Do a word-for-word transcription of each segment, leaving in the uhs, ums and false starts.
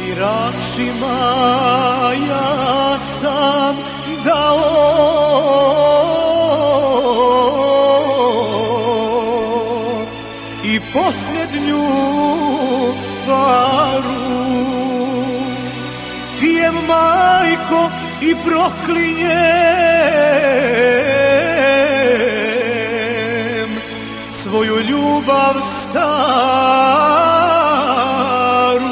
sviračima ja sam dao i posljednju paru. Pijem, majko, i proklinjem svoju ljubav staru.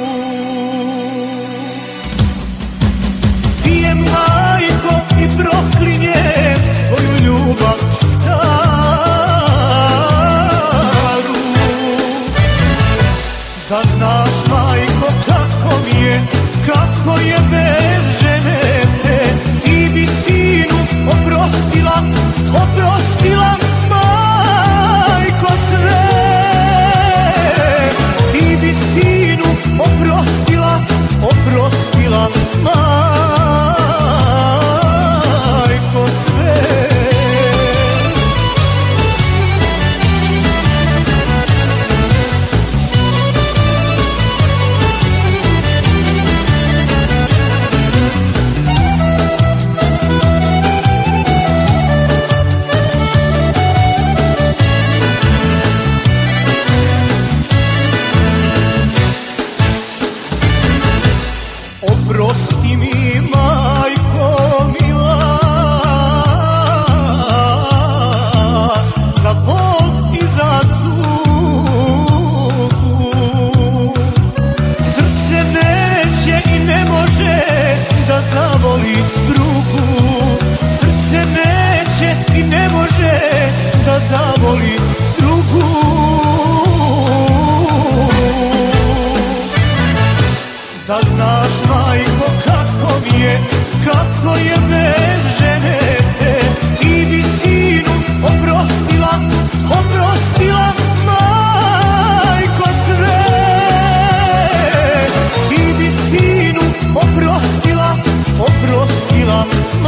Pijem, majko, i proklinjem svoju ljubav staru. Da znaš, majko, kako mi je, kako je bez žene te, ti bi sinu oprostila, oprostila, majko, sve. Ti bi sinu oprostila, oprostila, majko, sve. Oprosti mi, majko mila, za bol i za tugu. Srce neće i ne može da zavoli drugu. Srce neće i ne može da zavoli drugu. Da znaš, majko, kako mi je, kako je bez žene te, ti bi sinu oprostila, oprostila, majko, sve. Ti bi sinu oprostila, oprostila,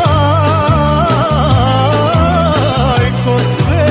majko, sve.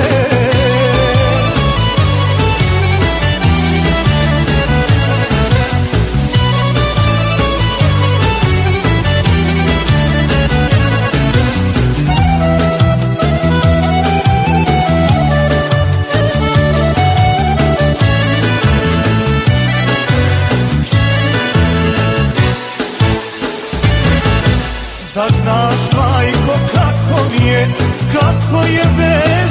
Da znaš, majko, kako mi je, kako je bez